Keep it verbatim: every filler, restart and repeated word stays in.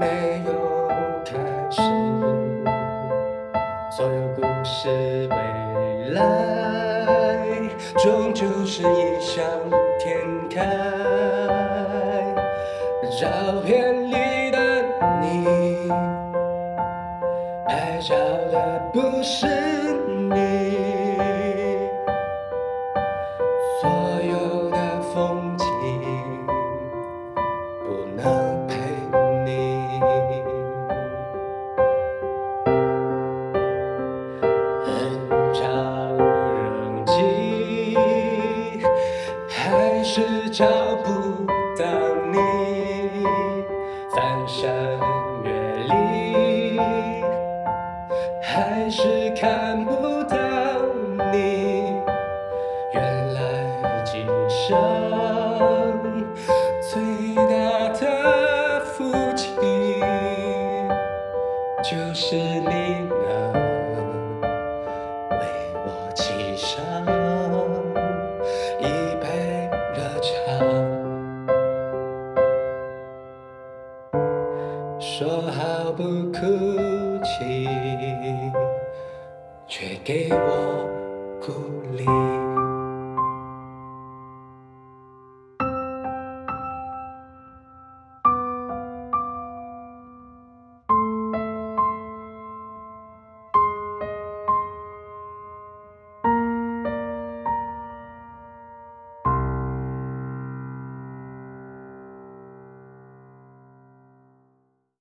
没有开始，所有故事未来，终究是异想天开。照片里的你，拍照的不是你，所有的风景不能陪你。人潮人迹，还是找不到你。翻山越岭，还是看不到你。原来今生最大的福气，就是你能为我沏上一杯热茶。说好不哭泣，却给我鼓励。